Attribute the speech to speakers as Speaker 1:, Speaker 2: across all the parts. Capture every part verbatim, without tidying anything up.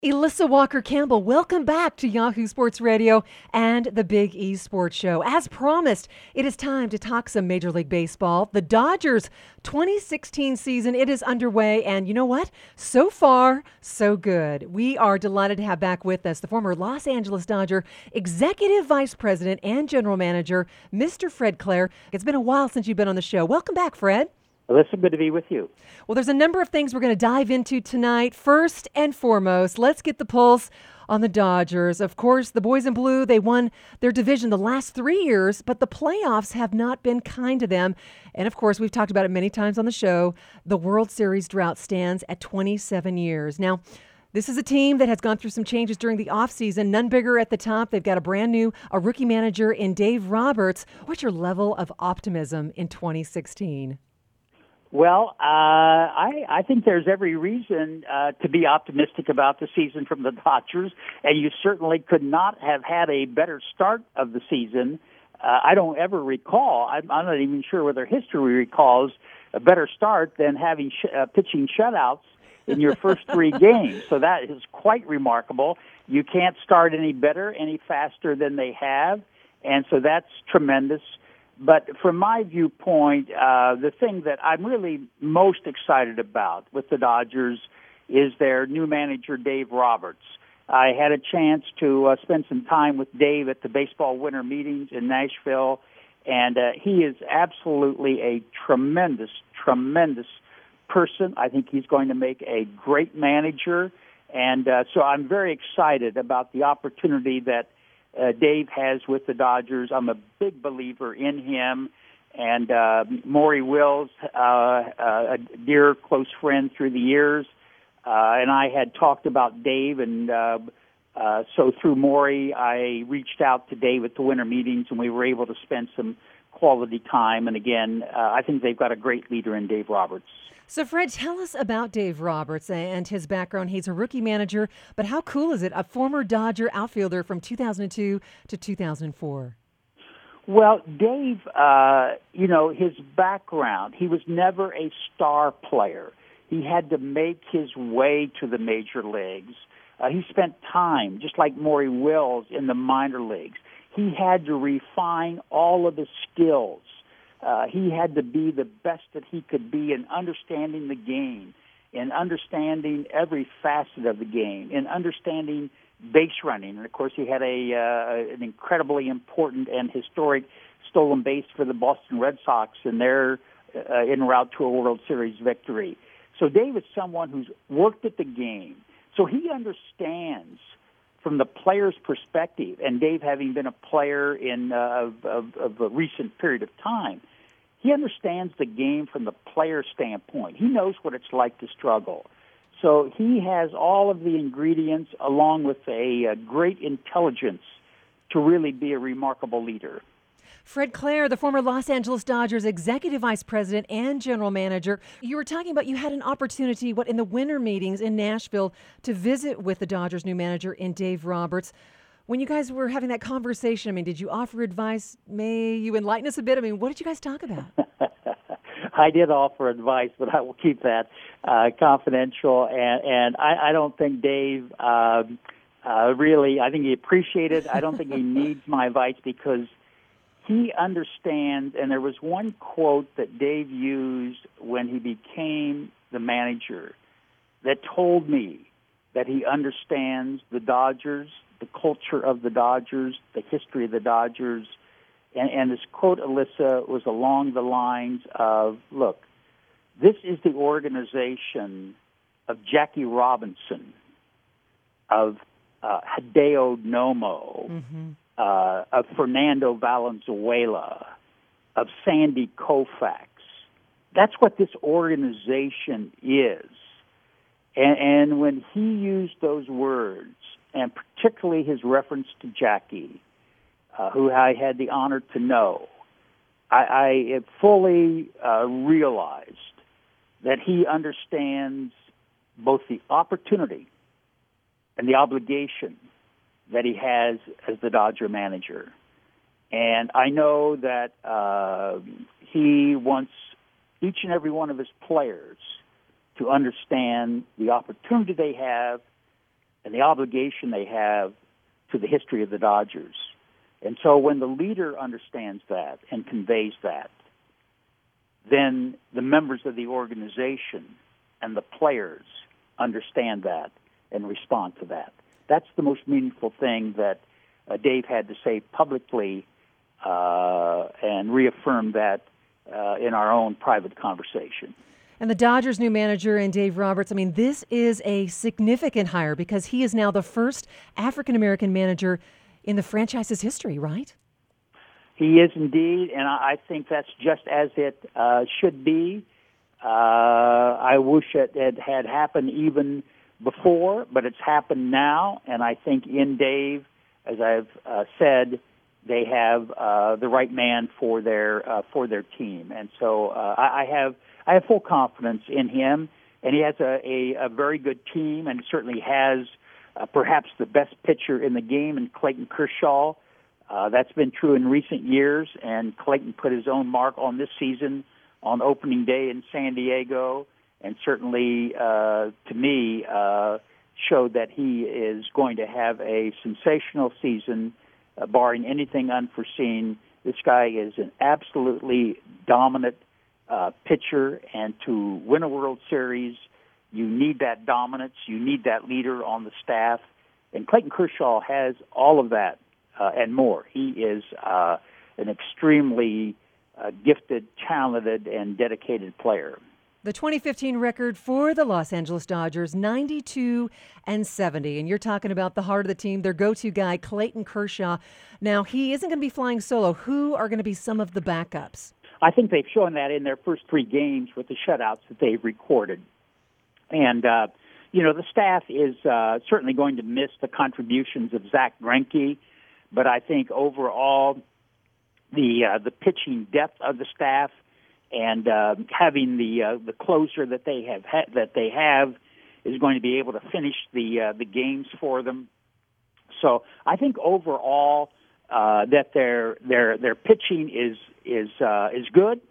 Speaker 1: Elissa Walker Campbell, welcome back to Yahoo Sports Radio and the Big E Sports Show. As promised, it is time to talk some Major League Baseball. The Dodgers twenty sixteen season, it is underway, and you know what? So far, so good. We are delighted to have back with us the former Los Angeles Dodger Executive Vice President and General Manager, Mister Fred Claire. It's been a while since you've been on the show. Welcome back, Fred.
Speaker 2: Alyssa, good to be with you.
Speaker 1: Well, there's a number of things we're going to dive into tonight. First and foremost, let's get the pulse on the Dodgers. Of course, the boys in blue, they won their division the last three years, but the playoffs have not been kind to them. And of course, we've talked about it many times on the show. The World Series drought stands at twenty-seven years. Now, this is a team that has gone through some changes during the offseason. None bigger at the top. They've got a brand new, a rookie manager in Dave Roberts. What's your level of optimism in twenty sixteen?
Speaker 2: Well, uh, I, I think there's every reason uh, to be optimistic about the season from the Dodgers, and you certainly could not have had a better start of the season. Uh, I don't ever recall, I'm, I'm not even sure whether history recalls a better start than having sh- uh, pitching shutouts in your first three games. So that is quite remarkable. You can't start any better, any faster than they have, and so that's tremendous. But from my viewpoint, uh, the thing that I'm really most excited about with the Dodgers is their new manager, Dave Roberts. I had a chance to uh, spend some time with Dave at the baseball winter meetings in Nashville, and uh, he is absolutely a tremendous, tremendous person. I think he's going to make a great manager, and uh, so I'm very excited about the opportunity that Uh, Dave has with the Dodgers. I'm a big believer in him. And uh, Maury Wills, uh, uh, a dear close friend through the years, uh, and I had talked about Dave. And uh, uh, so through Maury, I reached out to Dave at the winter meetings, and we were able to spend some quality time. And again, uh, I think they've got a great leader in Dave Roberts.
Speaker 1: So, Fred, tell us about Dave Roberts and his background. He's a rookie manager, but how cool is it? A former Dodger outfielder from two thousand two to two thousand four.
Speaker 2: Well, Dave, uh, you know, his background, he was never a star player. He had to make his way to the major leagues. Uh, he spent time, just like Maury Wills, in the minor leagues. He had to refine all of his skills. Uh, he had to be the best that he could be in understanding the game, in understanding every facet of the game, in understanding base running. And, of course, he had a uh, an incredibly important and historic stolen base for the Boston Red Sox in their uh, en route to a World Series victory. So Dave is someone who's worked at the game. So he understands from the player's perspective, and Dave having been a player in uh, of, of, of a recent period of time, he understands the game from the player standpoint. He knows what it's like to struggle. So he has all of the ingredients along with a, a great intelligence to really be a remarkable leader.
Speaker 1: Fred Claire, the former Los Angeles Dodgers Executive Vice President and General Manager. You were talking about you had an opportunity, what, in the winter meetings in Nashville to visit with the Dodgers' new manager in Dave Roberts. When you guys were having that conversation, I mean, did you offer advice? May you enlighten us a bit? I mean, what did you guys talk about?
Speaker 2: I did offer advice, but I will keep that uh, confidential. And, and I, I don't think Dave uh, uh, really, I think he appreciated it. I don't think he needs my advice because he understands, and there was one quote that Dave used when he became the manager that told me that he understands the Dodgers, the culture of the Dodgers, the history of the Dodgers. And, and his quote, Alyssa, was along the lines of, look, this is the organization of Jackie Robinson, of uh, Hideo Nomo, mm-hmm. uh, of Fernando Valenzuela, of Sandy Koufax. That's what this organization is. And, and when he used those words, and particularly his reference to Jackie, uh, who I had the honor to know, I, I fully uh, realized that he understands both the opportunity and the obligation that he has as the Dodger manager. And I know that uh, he wants each and every one of his players to understand the opportunity they have and the obligation they have to the history of the Dodgers. And so when the leader understands that and conveys that, then the members of the organization and the players understand that and respond to that. That's the most meaningful thing that uh, Dave had to say publicly uh, and reaffirm that uh, in our own private conversation.
Speaker 1: And the Dodgers' new manager and Dave Roberts, I mean, this is a significant hire because he is now the first African-American manager in the franchise's history, right?
Speaker 2: He is indeed, and I think that's just as it uh, should be. Uh, I wish it, it had happened even before, but it's happened now, and I think in Dave, as I've uh, said, they have uh, the right man for their uh, for their team, and so uh, I, I have I have full confidence in him, and he has a, a, a very good team, and certainly has uh, perhaps the best pitcher in the game in Clayton Kershaw. Uh, that's been true in recent years, and Clayton put his own mark on this season on opening day in San Diego, and certainly, uh, to me, uh, showed that he is going to have a sensational season, uh, barring anything unforeseen. This guy is an absolutely dominant uh, pitcher, and to win a World Series, you need that dominance, you need that leader on the staff, and Clayton Kershaw has all of that. Uh, and more. He is uh, an extremely uh, gifted, talented, and dedicated player.
Speaker 1: The twenty fifteen record for the Los Angeles Dodgers, ninety-two and seventy. And you're talking about the heart of the team, their go-to guy, Clayton Kershaw. Now, he isn't going to be flying solo. Who are going to be some of the backups?
Speaker 2: I think they've shown that in their first three games with the shutouts that they've recorded. And, uh, you know, the staff is uh, certainly going to miss the contributions of Zach Greinke. But I think overall, the uh, the pitching depth of the staff and uh, having the uh, the closer that they have ha- that they have is going to be able to finish the uh, the games for them. So I think overall uh, that their their their pitching is is uh, is good.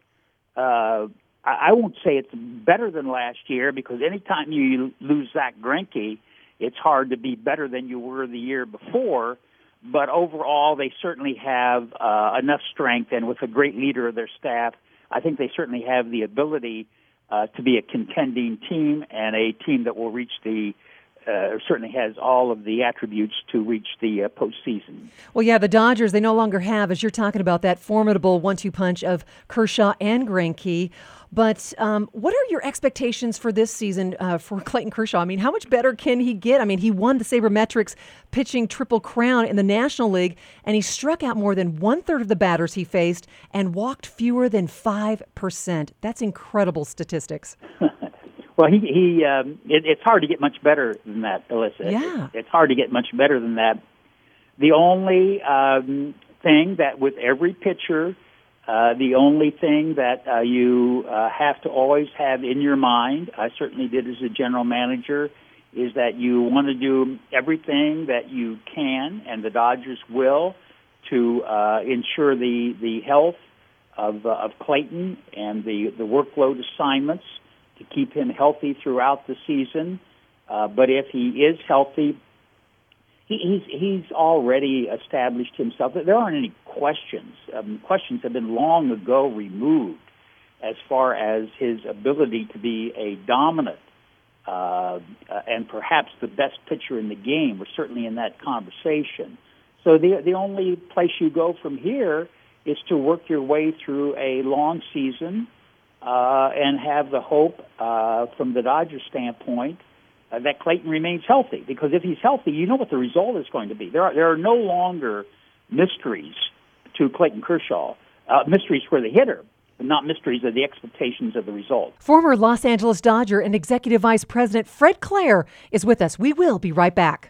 Speaker 2: Uh, I, I won't say it's better than last year, because anytime you lose Zach Greinke, it's hard to be better than you were the year before. But overall, they certainly have uh, enough strength, and with a great leader of their staff, I think they certainly have the ability uh, to be a contending team and a team that will reach the, uh, certainly has all of the attributes to reach the uh, postseason.
Speaker 1: Well, yeah, the Dodgers, they no longer have, as you're talking about, that formidable one two punch of Kershaw and Greinke. But um, what are your expectations for this season uh, for Clayton Kershaw? I mean, how much better can he get? I mean, he won the Sabermetrics pitching triple crown in the National League, and he struck out more than one-third of the batters he faced and walked fewer than five percent. That's incredible statistics.
Speaker 2: Well, he, he um, it, it's hard to get much better than that, Alyssa.
Speaker 1: Yeah.
Speaker 2: It, it's hard to get much better than that. The only um, thing that with every pitcher, Uh, the only thing that uh, you uh, have to always have in your mind, I certainly did as a general manager, is that you want to do everything that you can, and the Dodgers will, to uh, ensure the, the health of, uh, of Clayton and the, the workload assignments to keep him healthy throughout the season. Uh, but if he is healthy, he, he's, he's already established himself. There aren't any questions. Um, questions have been long ago removed as far as his ability to be a dominant uh, uh, and perhaps the best pitcher in the game. We're certainly in that conversation. So the the only place you go from here is to work your way through a long season uh, and have the hope uh, from the Dodgers standpoint uh, that Clayton remains healthy. Because if he's healthy, you know what the result is going to be. There are there are no longer mysteries to Clayton Kershaw. Uh, mysteries for the hitter, but not mysteries of the expectations of the result.
Speaker 1: Former Los Angeles Dodger and Executive Vice President Fred Claire is with us. We will be right back.